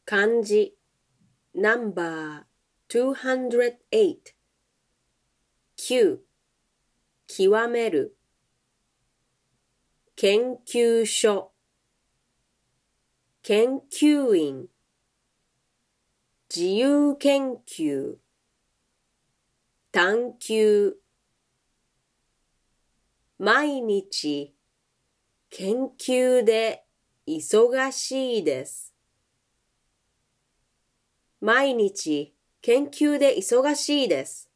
漢字 No.208 9極める研究所研究員自由研究探求毎日研究で忙しいです。毎日研究で忙しいです。